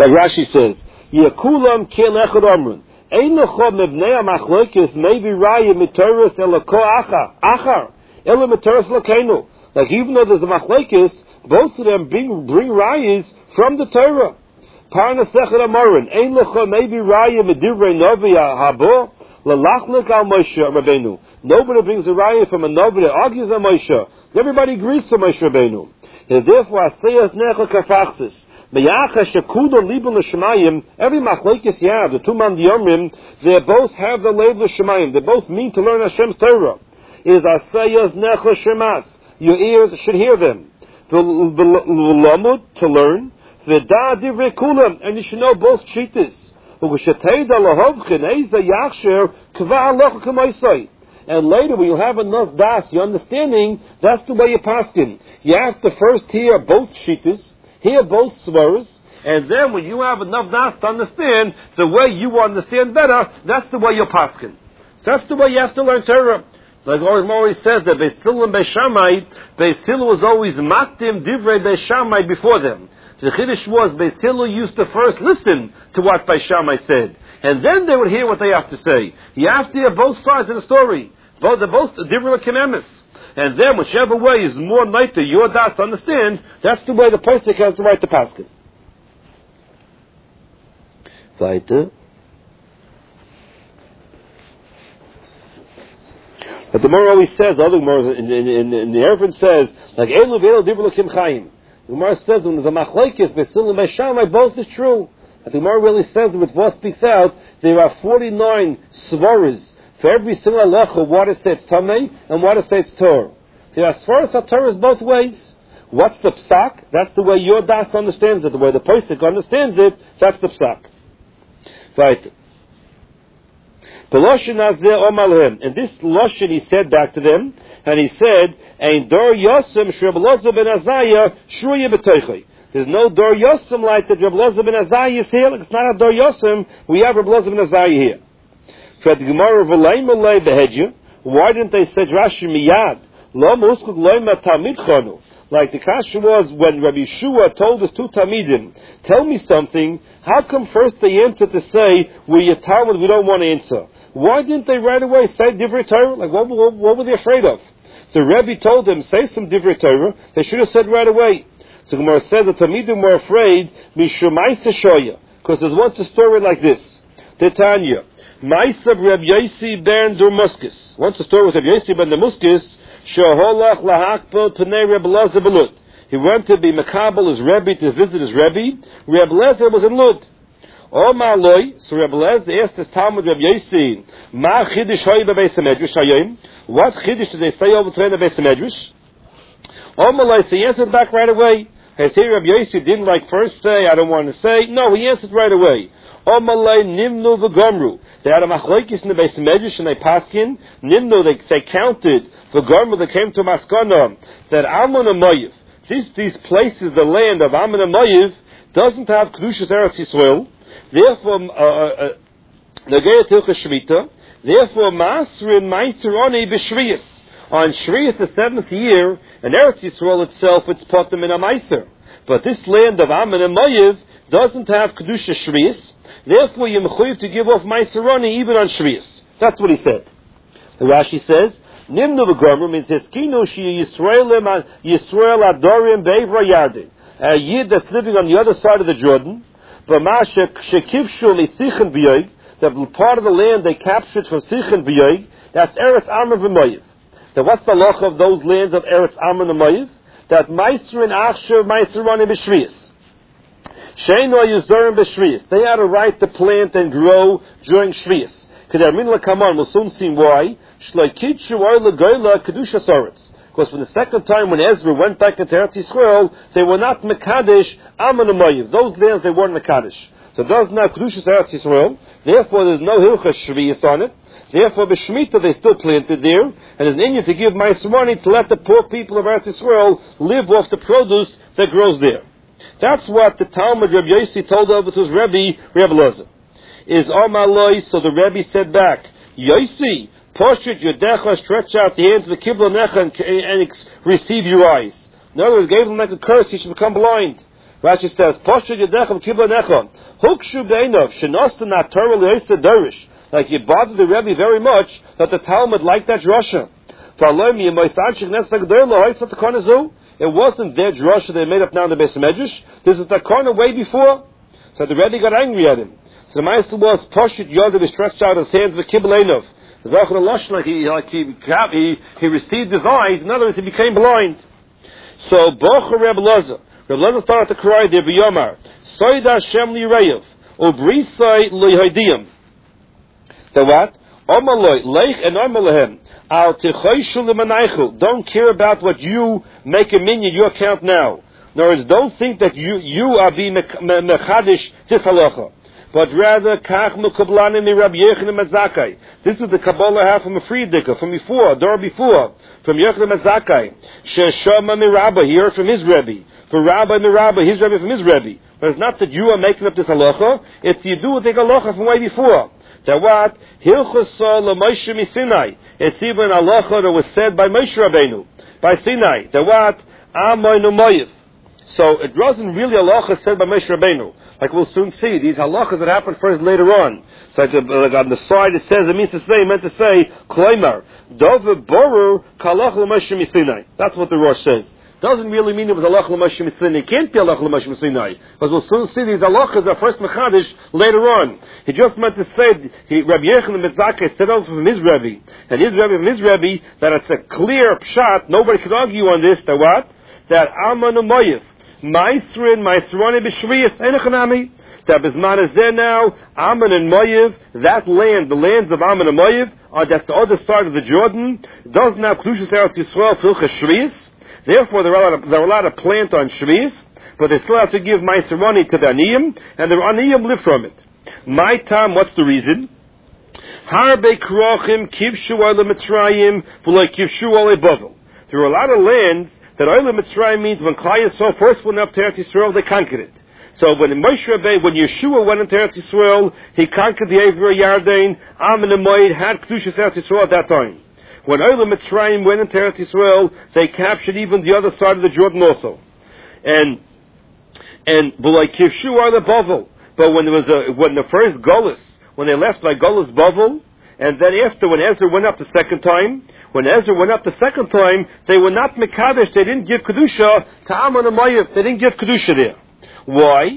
Like Rashi says, Yekulam Kel Echad Amrun. Ein Lecha Mebnei HaMachloikis Maybe Raya Mitoros Eloko Achar Ela Mitoros Lekeinu. Like even though there's a Machlokes, both of them bring rayas from the Torah. Parnas Echad Amrun. Ein Lecha Maybe Raya Medivrei Novi Habo Lalachlik Al Moshe Rabbeinu. Nobody brings a raya from a Novi that argues on Moshe. Everybody agrees to Moshe Rabbeinu. And therefore, Asayas Necha Kafachsis. Every machlokes you have, the two man Yomrim, they both have the label of Shemayim. They both mean to learn Hashem's Torah. Is Asayas Necha Shemas. Your ears should hear them. V'lamud, to learn. V'da divrei kulam, and you should know both shittas. And later, when you have enough das, your understanding, that's the way you paskin. You have to first hear both shittas, hear both svaras, and then when you have enough das to understand the way you understand better, that's the way you're paskin. So that's the way you have to learn Torah. Like always says that Beis Hillel and Beis Shammai, Beis Hillel was always makdim divrei Beis Shammai before them. The Chiddush was Beis Hillel used to first listen to what Beis Shammai said, and then they would hear what they have to say. You have to hear both sides of the story. They're both different commandments. And then whichever way is more lighter, your das to understand, that's the way the person has the right to paskin. Weiter. But the Gemara always says, other Gemara in the Erevin says, like Elu v'Elu divrei Elokim Chaim. The Gemara says when there's a machlokes, Beis Hillel and Beis Shammai, both is true. But the Gemara really says that with what speaks out, there are 49 svaras. For every single halacha, what it says tamei and what it says Torah. So as far as Torah is both ways. What's the psak? That's the way your das understands it. The way the posek understands it, that's the psak. Right. The lashon hazeh omalhem, and this lashon he said back to them, and he said, "Ein dor yosem sh'Reb Elazar ben Azariah shruya b'toichei." There's no dor yosem like that Reb Elazar ben Azariah is here. It's not a dor yosem. We have Reb Elazar ben Azariah here. Why didn't they say Rashi miyad? Like the kasha was when Rabbi Yeshua told his two Talmidim, tell me something, how come first they answered to say, we're your Talmud, we don't want to answer? Why didn't they right away say Divrei Torah? Like what were they afraid of? The Rebbe told them, say some Divrei Torah, they should have said right away. So Gemara says the Talmidim were afraid, because there's once a story like this. Titania. Ma'asav Reb Yosi ben Durmuskis. Once the story with Reb Yosi ben Durmuskis, sheholach lahakbel pnei Reb Elazar beLud. He went to be Makabel his Rebbe, to visit his Rebbe. Reb Elazar was in Lud. O Ma'aloi, so Reb Elazar asked his Talmud Reb Yosi, Ma chidish hoy bebeis hamedrash hayom? What chidish did they say over to the beis hamedrash? O Ma'aloi, so he answered back right away. As here Reb Yosi didn't like first say, I don't want to say. No, he answered right away. Omalei nimnu v'gomru. They had a machlokes in the Beis Medrash and they paskin. Nimnu, they counted v'gomru. They came to Maskana that Ammon and Moav, these places, the land of Ammon and Moav, doesn't have kedushas Eretz Yisrael. Therefore, Negei Tilcha Shmita. Therefore, Masrin Ma'iteroni b'Shviyas. On Shviyas, the 7th year, in Eretz Yisrael itself, it's potem in a Meiser. But this land of Ammon and Moav doesn't have kedusha Shviyas. Therefore, you're mechuyev to give off Meiseroni even on Shviyas. That's what he said. The Rashi says, Nimnu v'gomer means Heskinu shi Yisrael adorim be'evra yardin. A yid that's living on the other side of the Jordan, v'masha shekivshu misichin v'yoig, the part of the land they captured from Sichin v'yoig, that's Eretz Amon v'moyev. Now what's the loch of those lands of Eretz Amon and Moav? That Meiser and Achsher Meiseroni b'Shviyas. Sheino Yuzorim b'Shviyas. They had a right to plant and grow during Shviyas. We'll soon see why. Because for the second time when Ezra went back into Eretz Yisrael, they were not Mekadesh Ammon and Moav. Those lands they weren't Mekadesh. So it doesn't have Kedushas Eretz Yisrael. Therefore there's no Hilchas Shviyas on it. Therefore, b'Shmita they still planted there, and there's an Inyan to give Ma'aser money to let the poor people of Eretz Yisrael live off the produce that grows there. That's what the Talmud Reb Yosi told over to his Rebbe, Reb Elazar. Is Omaloi, so the Rebbe said back, Yosi, Poshut Yodecha, stretch out the hands of the Kibla Necha and receive your eyes. In other words, gave him like a curse, he should become blind. Rashi says, Poshu Yedechem Kibla Nechon, Hukshu Beinov, Shenosta Natura Leisa Derish. Like you bothered the Rebbe very much that the Talmud liked that drasha. It wasn't their drasha they made up now in the Beis Medrash. This is the corner way before. So the Rebbe got angry at him. So the Meister was Poshut Yodav, he stretched out his hands with Kibbel Einov. He received his eyes, in other words, he became blind. So Bocher Rebbe Loza started to cry there, B'yomar, Soida Hashem Li'Reyev, Ubrisai Li'Haidiyam. So what? Omaloi, Leich and Omalahem, Al Tichoishu L'Manaichu, don't care about what you make a minion, your account now. In other words, don't think that you are being Mechadish this halacha. But rather, Kach Mukablanim Mi Rabbi Yechanan Mazakai. This is the Kabbalah half from a Friedika, from before, Dor before, from Yechanan Mazakai. Sheshama Mi Rabba, he heard from his Rebbe. For Rabbi Mi Rabba, his Rebbe from his Rebbe. But it's not that you are making up this halacha, it's you do take halacha from way before. That what? Hilchosah LaMoshe MiSinai. It's even halacha that was said by Moshe Rabbeinu, by Sinai. That what? Amoinu Moyev. So it wasn't really halacha said by Moshe Rabbeinu. Like we'll soon see, these halachas that happen first later on. So like on the side it says, it meant to say, Kloimar, Dove Boru Kalach LaMoshe MiSinai. That's what the Rosh says. Doesn't really mean it was halach l'Moshe MiSinai. It can't be halach l'Moshe MiSinai. Because we'll soon see these halachas are first mechadish later on. He just meant to say, Rabbi Yechanan Mitzakeh said also from his Rebbe, and his Rebbe from his Rebbe, that it's a clear pshat, nobody can argue on this, that what? That Aman U'Moyev, Maisrani B'Shriyas, Enechanami, that Bizman is there now, Aman and Moyev, that land, the lands of Aman and Moyev, that's the other side of the Jordan, doesn't have Kedushas Eretz Yisrael, Filchas Shriyas. Therefore, they're allowed to plant on Shvi'is, but they still have to give Ma'aser to the Aniyim, and the Aniyim live from it. My time, what's the reason? Harbe Krochim Kivshu Oile Mitzrayim V'lo Kivshu Oile Bavel. There are a lot of lands that Oile Mitzrayim means when Klal Yisrael first went up to Eretz Yisrael, they conquered it. So when Yeshua went into Eretz Yisrael, he conquered the Eivra Yarden. Ammon and Moed had Kedushas Eretz Yisrael at that time. When Oile Mitzrayim went into Eretz Yisrael, they captured even the other side of the Jordan also. And like Kivshu are the Bavel. But when the first Golis, when they left like Golis Bavel, and then after when Ezra went up the second time, they were not Mekadesh, they didn't give Kedusha to Ammon and Moed, they didn't give Kedusha there. Why?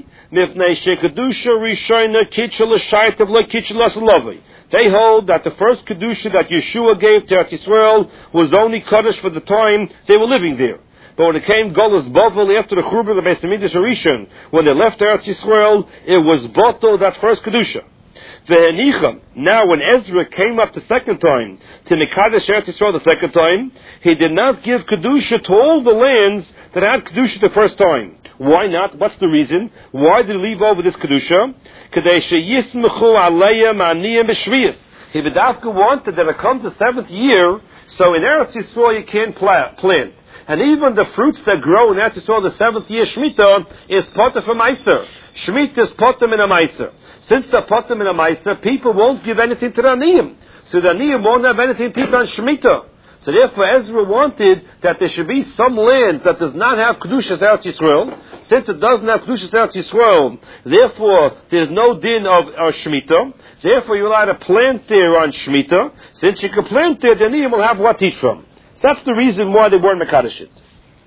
They hold that the first Kedusha that Yeshua gave to Eretz Yisrael was only Kaddish for the time they were living there. But when it came Golos Bavel after the Churban of the Beis Hamikdash Harishon, when they left Eretz Yisrael, it was Batel, that first Kedusha. Now when Ezra came up the second time to Mekadesh Eretz Yisrael the second time, he did not give Kedusha to all the lands that had Kedusha the first time. Why not? What's the reason? Why did he leave over this Kedusha? He Vidavka wanted that it comes the seventh year, so in Eretz Yisrael you can't plant. And even the fruits that grow in Eretz Yisrael the seventh year Shemitah is potter from Meiser. Shemitah is potter in a Meiser. Since they're potter in a Meiser, people won't give anything to the Aniyim. So the Aniyim won't have anything to eat on Shemitah. So therefore Ezra wanted that there should be some land that does not have Kedushas Eretz Yisrael. Since it doesn't have Kedushas Eretz Yisrael, therefore there's no din of Shemitah. Therefore you're allowed to plant there on Shemitah. Since you can plant there, the Aniyim will have what to eat from. So that's the reason why they weren't Mekadesh it.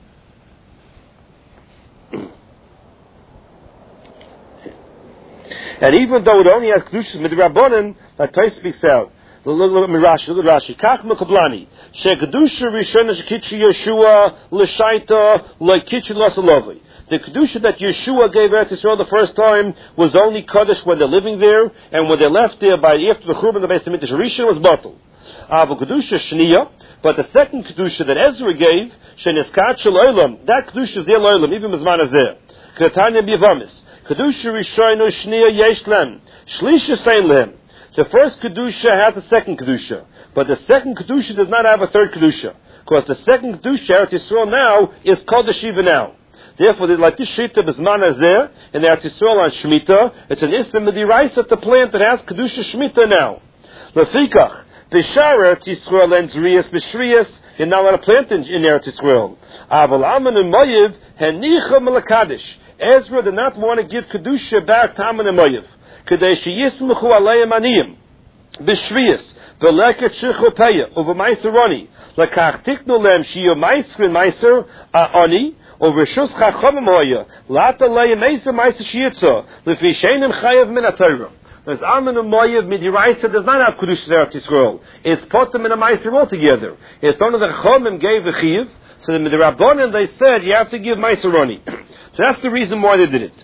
And even though it only has Kedushas Midrabanan, like Tais speaks out, look at Rashi. Kach Mekablani. Shekedusha Rishona Shekitchi Yeshua L'Shaita L'Kitchi L'Asalovi. The Kedusha that Yeshua gave Eretz Yisrael the first time was only Kaddish when they're living there, and when they left there after the Churban of the Beis Hamikdash Rishon was Batel. Ava Kedusha Shniya, but the second Kedusha that Ezra gave, Sheniskat Shel Olam, that Kedusha is their Olam, even Mizman Azeh. Ketanya Bivamis. Kedusha Rishona Shniya Yesh Lem. Shlisha Sein Lehem. The first Kedusha has a second Kedusha, but the second Kedusha does not have a third Kedusha, because the second Kedusha, Eretz Yisrael now, is Kodesh even now. Therefore, like this Shita B'zman Hazeh, in Eretz Yisrael on Shemitah, it's an Issa Midiraisa to plant that has Kedusha Shemitah now. Lefikach, B'shar Eretz Yisrael and Zriyas B'shriyas, you're not allowed to plant in Eretz Yisrael. Aval Aman and Moyev, Henicha Melakadesh. Ezra did not want to give Kedusha back to Haman and Moav. Kadesh Yismuchu Aleim Aniyim. B'Shvius. V'leket Shichu Peya. Over Meiser Roni. Lekach Tiknu Lem Shiyo Meiser Meiser Ani. Over Shus Chachamim Hoya. Lata Leim Meiser Meiser Shiyitza. Lefi Sheinem Chayev Min HaTorah. There's Amen and Moav Midiraisa does not have Kedusha Eretz Yisrael. It's Potem and a Meiser altogether. It's one of the Chachamim gave a Chiv. So the Midrabanan they said you have to give Meiser Roni. So that's the reason why they did it.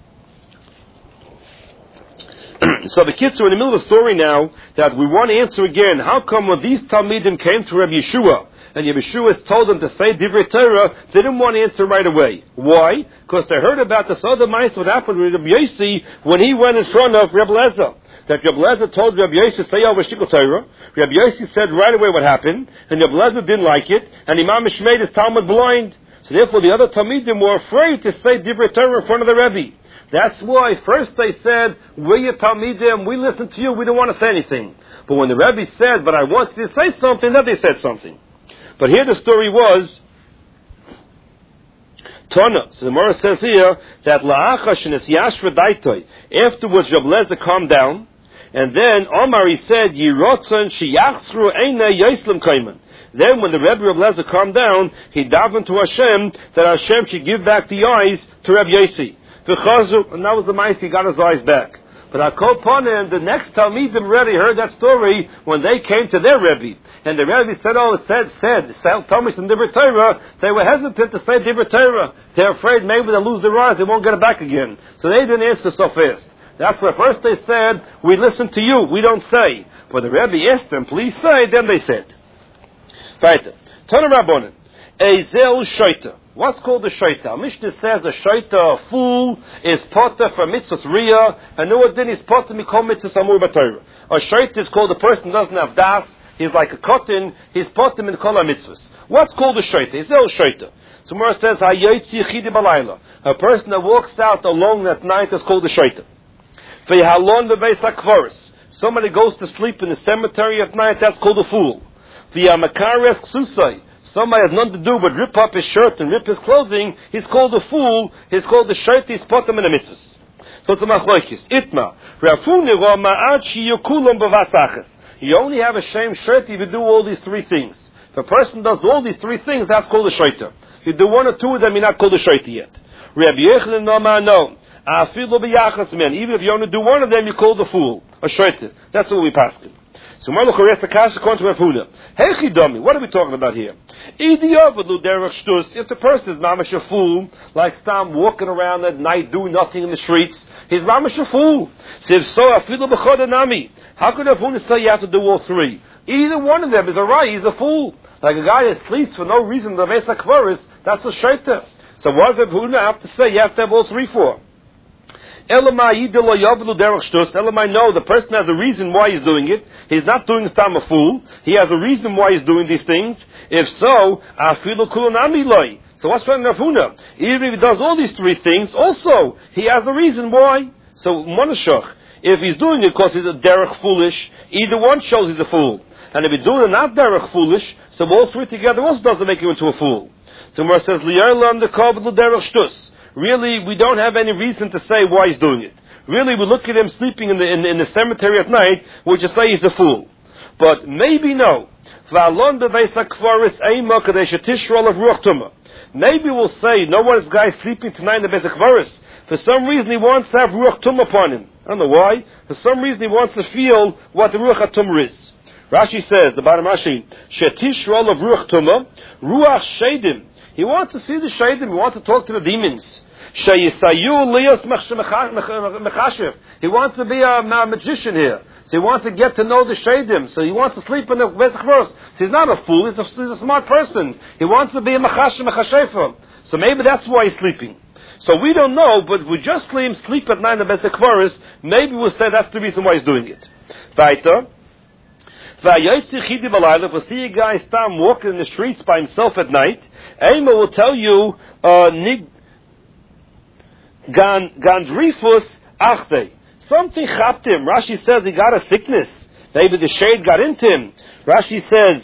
So the kids are in the middle of the story now that we want to answer again. How come when these Talmidim came to Rabbi Yeshua and Rabbi Yeshua told them to say Divrei Torah, they didn't want to answer right away. Why? Because they heard about this other mice what happened with Rabbi Yossi when he went in front of Rabbi Lezer. That Rabbi Lezer told Rabbi Yossi to say over Shikol Torah. Rabbi Yossi said right away what happened, and Rabbi Lezer didn't like it, and Imam made his Talmud blind. So therefore the other Talmidim were afraid to say Divrei Torah in front of the Rebbe. That's why first they said, we're your Talmidim, we listen to you, we don't want to say anything. But when the Rebbe said, but I want you to say something, then they said something. But here the story was, Tana. So the Gemara says here, that La'achash and Yashva Daitoi, afterwards Rabbi Lezer calmed down, and then Omar he said, Yirotzon Shiyachsru Eina Yislim Kaiman. Then when the Rebbe Rabbi Lezer calmed down, he davened to Hashem, that Hashem should give back the eyes to Rabbi Yossi. And that was the mice, he got his eyes back. But Akol Ponim, the next Talmidim already heard that story when they came to their Rebbe. And the Rebbe said, tell me some Divrei Torah. They were hesitant to say Divrei Torah. They're afraid maybe they'll lose their eyes, they won't get it back again. So they didn't answer so fast. That's why first they said, we listen to you, we don't say. But the Rebbe asked them, please say, then they said. Right. Tana Rabbanan. Ezel Shaita. What's called a shaita? Mishnah says a shaita, a fool, is potter for mitzvahs riyah, and Nuadin is potter mikol mitzvahs amur b'Torah. A shaita is called a person who doesn't have das, he's like a cotton, he's potter mikol mitzvahs. What's called a shaita? Is there a shaita? So Gemara says, hayotzi chidi balayla. A person that walks out alone at night is called a shaita. V'yahalon b'beis hakvaris. Somebody goes to sleep in the cemetery at night, that's called a fool. V'yamakares ksusai. Somebody has nothing to do but rip up his shirt and rip his clothing, he's called a fool, he's called a shaita, he's potem in the mitzvahs. So it's a machlokes. Itma. You only have a shame shaita if you do all these three things. If a person does all these three things, that's called a shaita. If you do one or two of them, you're not called a shaita yet. No. Even if you only do one of them, you're called a fool. A shaita. That's what we passed it. So Marluch the Kasha according to Rav Huna. Hey Chidami, what are we talking about here? If the person is mamash a fool, like Stam walking around at night doing nothing in the streets, he's mamash a fool. So if so, afilu b'chodanami. How could Rav Huna say you have to do all three? Either one of them is a rai, he's a fool. Like a guy that sleeps for no reason in the Beis HaKvaris, that's a shaita. So what does Rav Huna have to say you have to have all three for? Elamai know the person has a reason why he's doing it. He's not doing Stam a fool. He has a reason why he's doing these things. If so, afilu kulonami loy. So what's wrong with Rav Huna? Even if he does all these three things, also he has a reason why. So monashach, if he's doing it because he's a derech foolish, either one shows he's a fool. And if he's doing it not derech foolish, so all three together also doesn't make him into a fool. So Gemara says liyarlam the kavlu derech shtus. Really, we don't have any reason to say why he's doing it. Really, we look at him sleeping in the cemetery at night, we just say he's a fool. But maybe no. Maybe we'll say, no one is guy sleeping tonight in the Beis HaKvaris. For some reason he wants to have Ruach Tumah upon him. I don't know why. For some reason he wants to feel what the Ruach HaTumah is. Rashi says, the bottom Rashi, Shetishrol of Ruach Tumah, Ruach Shadim. He wants to see the Shadim, he wants to talk to the demons. He wants to be a magician here. So he wants to get to know the Shadim. So he wants to sleep in the Beis HaKvaris. So he's not a fool, he's a smart person. He wants to be a machashefa. So maybe that's why he's sleeping. So we don't know, but we just let him sleep at night in the Beis HaKvaris. Maybe we'll say that's the reason why he's doing it. Weiter. If we see a guy walking in the streets by himself at night, Ema will tell you, Gandrifus achte. Something chapped him. Rashi says he got a sickness. Maybe the shade got into him. Rashi says,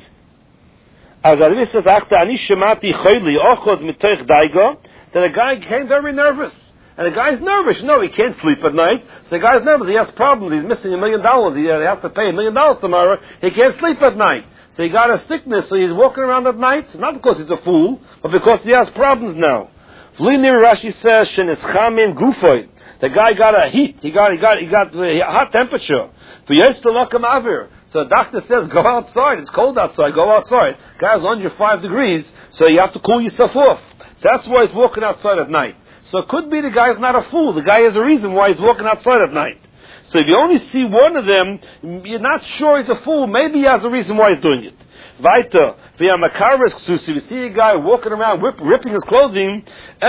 that a guy became very nervous. And the guy's nervous. No, he can't sleep at night. So the guy's nervous. He has problems. He's missing $1 million. He has to pay $1 million tomorrow. He can't sleep at night. So he got a sickness. So he's walking around at night. Not because he's a fool, but because he has problems now. V'linir Rashi says, "Shenischamin gufoy." The guy got a heat. He got a hot temperature. So the doctor says, go outside. It's cold outside. Go outside. Guy's under 5 degrees, so you have to cool yourself off. So that's why he's walking outside at night. So it could be the guy's not a fool. The guy has a reason why he's walking outside at night. So if you only see one of them, you're not sure he's a fool. Maybe he has a reason why he's doing it. Weiter, we see a guy walking around ripping his clothing.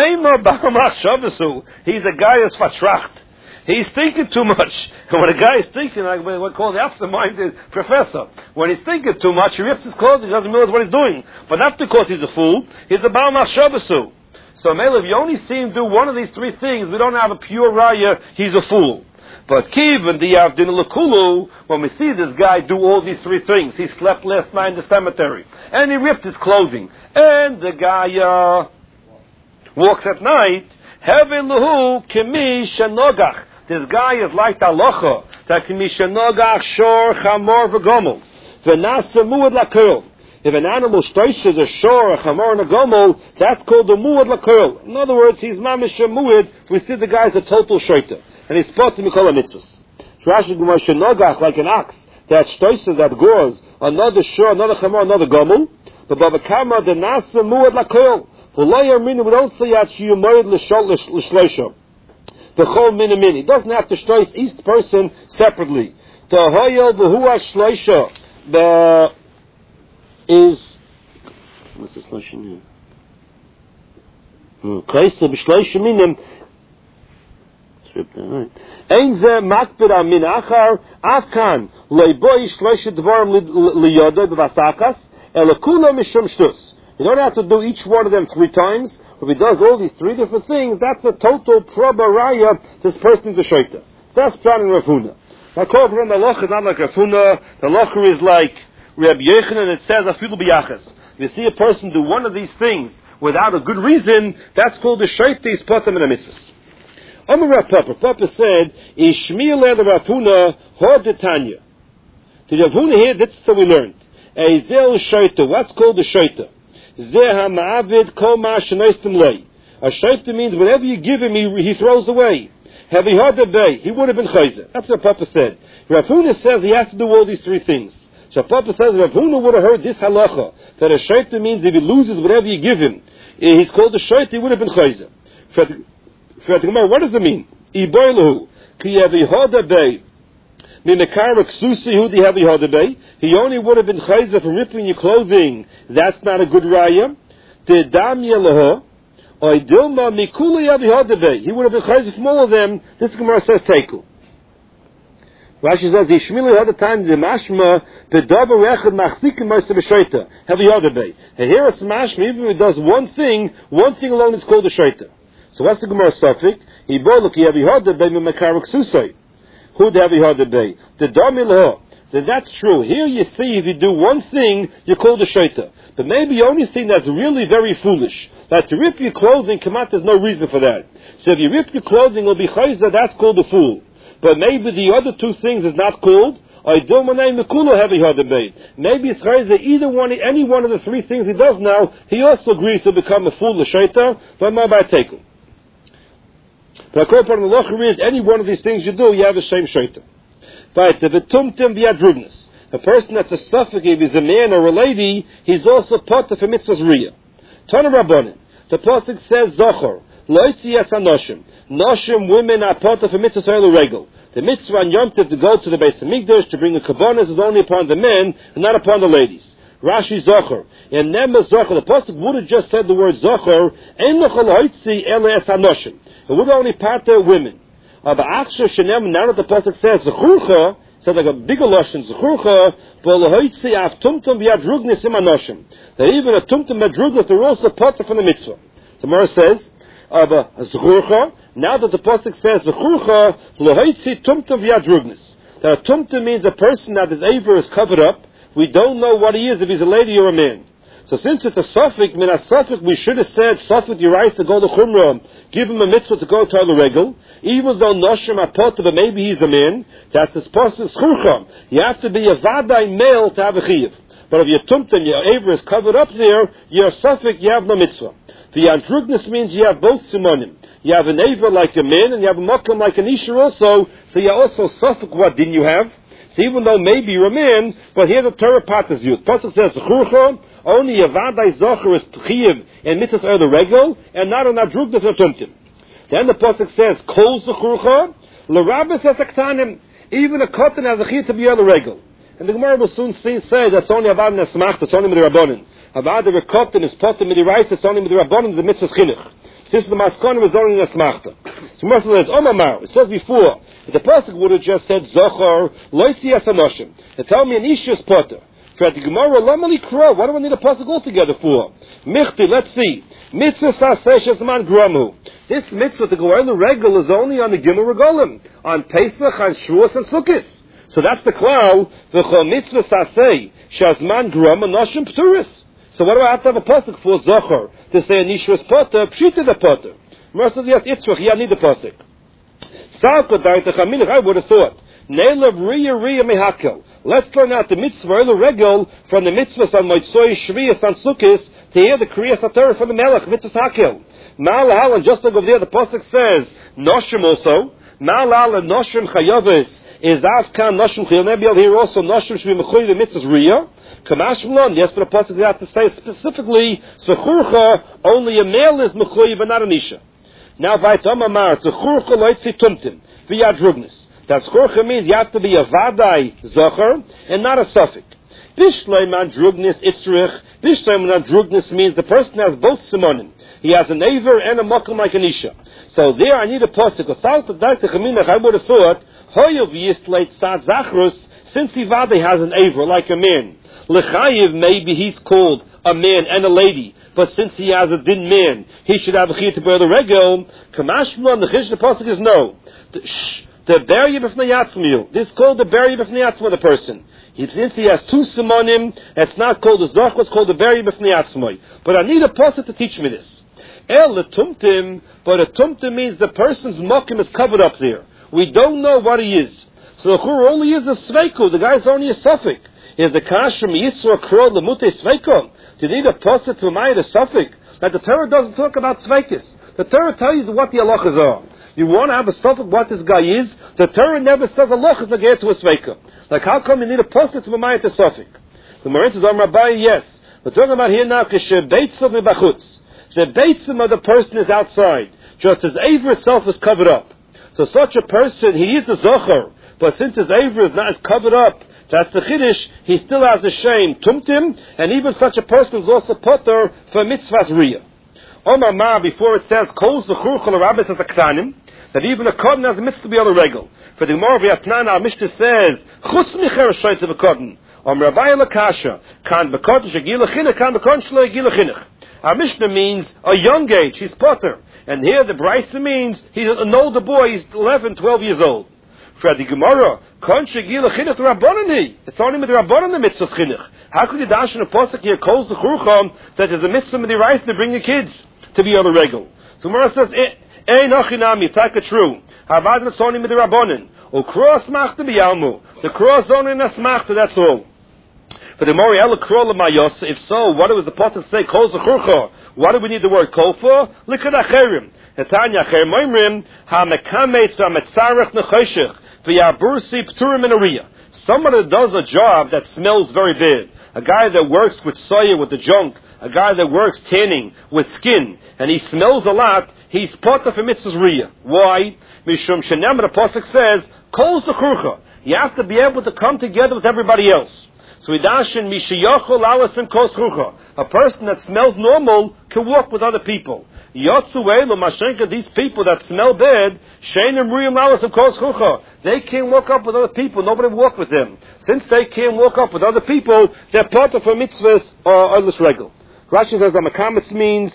He's a guy that's vertracht. He's thinking too much. And when a guy is thinking, like what we call the absent-minded professor, when he's thinking too much, he rips his clothing, he doesn't realize what he's doing. But not because he's a fool. He's a Baal Machshabasu. So, Mele, if you only see him do one of these 3 things, we don't have a pure raya, he's a fool. But Kiv and the Avdin Lakulu, when we see this guy do all these 3 things, he slept last night in the cemetery, and he ripped his clothing, and the guy walks at night, Heveluhu Kimi Shanogach. This guy is like the halacha, that Kimi Shanogach Shor Chamor V'Gomel. V'nasa Muad Lakel. If an animal stretches a shore, a chamor, and a gomel, that's called a muad lakel. In other words, he's mamish a muad. We see the guy's a total shoiter. And he's spot to mikol mitzvahs. Rashi Gemara shenogach, like an ox, that stretches, that gores, another shore, another chamor, another gomel. But babakama, the nasa muad lakel. V'lo yamrin, we don't say that she yumayid l'shleisha. The chol min. He doesn't have to stretch each person separately. The hoyel v'hua shleisha. The is what's this notion here? Kaisa b'shleisha minim. Ein ze makbid min achar afkan leiboy shleisha dvarim liyoda b'vasakas elakula mishum shtus. You don't have to do each one of them 3 times. If he does all these 3 different things, that's a total probaraya. This person is a shoita. So that's Pran and Rav Huna. Now, call from the loch is not like Rav Huna. The loch is like Reb Yechanan. It says afilu biyachas. If you see a person do one of these things without a good reason, that's called a shoita. He's potem in a mitzvah. Amar Rav Papa. Papa said, Ishmiel le Rav Huna hod detanya. To Rav Huna here, that's what we learned. Ezel shoita. What's called a shoita? Zeha ma'avid kol ma shenoistim lei. A shaita means whatever you give him, he throws away. Have he heard the bay? He would have been chayzer. That's what Papa said. Rav Huna says he has to do all these 3 things. So Papa says Rav Huna would have heard this halacha, that a shaita means if he loses whatever you give him, he's called a shaita, he would have been chayzer. What does it mean? Iboilahu ki have he heard the bay. He only would have been chayzer from ripping your clothing. That's not a good raya. He would have been chayzer from all of them. This Gemara says teiku. Rashi says Yishmili had the time the mashma the double rechad machzikim ma'aser b'shoita. Have you heard of it? And here it's mashma. Even if it does one thing alone is called a shoita. So what's the Gemara suffix? He boluk have you heard of it? Mekarak susay. Who'd have you heard of it? The damil. That's true. Here you see, if you do one thing, you're called a shaita. But maybe the only thing that's really very foolish, that to rip your clothing, come out, there's no reason for that. So if you rip your clothing, it'll be chayza, that's called a fool. But maybe the other 2 things is not called. Maybe it's chayza, any one of the 3 things he does now, he also agrees to become a fool, a shaita, but my by tekel. But according to the locher is, any one of these things you do, you have the same shaita. A person that's a suffix, if he's a man or a lady, he's also potter for mitzvahs riyah. Tana Rabbanan, the pasuk says zochor, loitzi es hanoshim. Noshim, women are potter for mitzvahs regel. The mitzvah on Yom Tov to go to the Beis Hamikdash to bring the kabbanas is only upon the men and not upon the ladies. Rashi zochor. And nema zochor, the pasuk would have just said the word zochor, en nochol loitzi ele es hanoshim. It would only pater women. Now that the pasuk says zechurcha, says like a bigger lashon zechurcha, that even a tumtum madrugnas they're also potter from the mitzvah. The Gemara says zechurcha. Now that the pasuk says zechurcha, lohoitzi tumtum v'yadrugnas. That a tumtum means a person that his aver is covered up. We don't know what he is, if he's a lady or a man. So since it's a suffix, min suffix, we should have said suffix Yerais to go to Chumrah, give him a mitzvah to go to the regel, even though Noshim Apota, but maybe he's a man, that's this person Schurcham. You have to be a Vadai male to have a Chiv. But if your tumtum, your aver is covered up there, your suffix, you have no mitzvah. The andrugnis means you have both simonim. You have an aver like a man, and you have a makam like an isha also, so you also suffix, what didn't you have? So even though maybe you're a man, but here the Torah patters you. The pasuk says, Churcha, only a vadai zocher is chiyiv and mitzvahs are the regel, and not an adrugnas or tumtim. Then the pasuk says, Kol zechurcha, l'rabes esaktanim, even a cotton has a chiyiv to be on the regel. And the Gemara will soon say that's only avad nesmach, that's only midirabbonin. Avad the cotton is potter midiraisa, it's only midirabbonin, the mitzvahs chinuch. Since the maskonim is only nesmachta. So Gemara says, Omamar, it says before, if the pasuk would have just said Zochar, Loisi Asanoshim, to tell me an Ishus Potter. For the Gemara, Lamali Kro, what do I need a pasuk altogether for? Michti, let's see. Mitzvah Saseshes Man Gramu. This mitzvah to go on the regel is only on the Gimel Regolim, on Pesach, on Shavuos, and Sukkot. So that's the klal, V'chol Mitzvah Sasei, Shazman Gram, Anoshim Pturis. So what do I have to have a pasuk for Zochar? To say an Ishus Potter, Pshita the Potter. Gemara says, yes, Yitzchak, yeah, I need the pasuk. I would have thought. Let's learn out the mitzvah or the regel from the mitzvahs on Motzoi, Shvius, on Sukkot to hear the Kriyas HaTorah from the Melech, mitzvahs Hakel. Ma'al and just like over there, the pasuk says Noshim also. Ma'al and Noshim Chayavis is Avkan Noshim Chayav. Maybe I'll hear also Noshim Shvi Mechoy the mitzvahs Riyah. Kamash Malon. Yes, but the pasuk has to say specifically Sechurcha. Only a male is Mechoy, but not an Isha. Now, Vaitamamar, it's a churcha loitzi tumtim, v'yadrugnis. That churcha means you have to be a vadai zocher and not a suffix. Bishleim andrugnis itzrich. Bishleim andrugnis means the person has both simonim. He has an aver and a makam like an isha. So there I need a pasuk. I would have thought, hoyev yisleit sad zachrus, since the vadai has an aver like a man. Lechayiv, maybe he's called a man and a lady. But since he has a din man, he should have a chiyuv to bear the regel. Kamashma, the chish the pasuk is no. The barrier b'fnei yatzmiu. This is called the barrier b'fnei yatzmiu of the person. Since he has two simonim, it's not called the zoch, it's called the barrier b'fnei yatzmiu. But I need a pasuk to teach me this. El tumtim, but a tumtim means the person's mokim is covered up there. We don't know what he is. So the chur only is a sveiku. The guy's only a suffix. Is the kashem yisra kro lemute sveiku? Do you need a pasuk to remind a suffix? That the Torah doesn't talk about sveikis. The Torah tells you what the halachas are. You want to have a suffix what this guy is? The Torah never says halachas to get to a sveika. Like how come you need a pasuk to remind the suffix? The Moritz is on Rabbi, yes. We're talking about here now kishe beitzim mebachutz. The beitzim of the person is outside, just as aver itself is covered up. So such a person, he is a zocher, but since his aver is not as covered up, that's the chiddush, he still has a shame, tumtim, and even such a person is also potter for mitzvahs riyah. Omar Ma, before it says, kol zechurcha l'rabes as a ktanim, that even a cotton has a mitzvah to be on the regel. For the Gemara v'yatnan, our Mishnah says, chutz micher shoyt of a cotton, Rabbi Lakasha, kan b'cotton shegila chinuch, kan b'cotton shlo yegila chinuch. Our Mishnah means a young age, he's potter. And here the Brisa means he's an older boy, he's 11, 12 years old. For the Gemara, kon shegila chinuch rabbanani. It's only with the rabbanan the mitzvah chinuch. How could you dash in a pasuk here, kol zechurcha, that there's a mitzvah with the rice to bring the kids to be on the regel? So Gemara says, ein achinami, take it true. Havad it's only with the rabbanan. O cross machta b'yalmu. The cross only in a smachta, that's all. For the Moriel Krola Mayos, if so, what was the pasuk say? Kol zechurcha. What do we need the word kol for? Likad acherim. Hetanya acherim oimrim ha mekametz v'ametzarech nechoshech v'yabursi p'turim in ariyah. Someone that does a job that smells very bad. A guy that works with soya, with the junk. A guy that works tanning with skin, and he smells a lot. He's potter for mitzvahs riyah. Why? Mishum shenem, the pasuk says kol zechurcha. You have to be able to come together with everybody else. So a person that smells normal can walk with other people. These people that smell bad, they can't walk up with other people. Nobody will walk with them. Since they can't walk up with other people, they're part of a mitzvahs or this regel. Rashi says Amakamitz means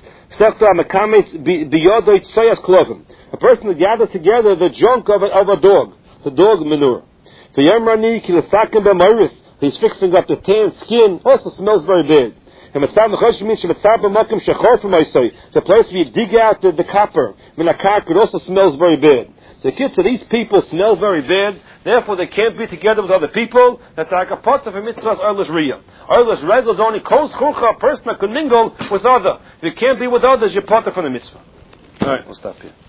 a person that gathers together the junk of a dog, the dog manure. He's fixing up the tan skin, also smells very bad. The place where you dig out the copper, it also smells very bad. So these people smell very bad, therefore they can't be together with other people. That's like a part of a mitzvah's Oilers Riyah. Oilers Regel is only Kos Churcha, a person that could mingle with others. If you can't be with others, you're part of the mitzvah. Alright, we'll stop here.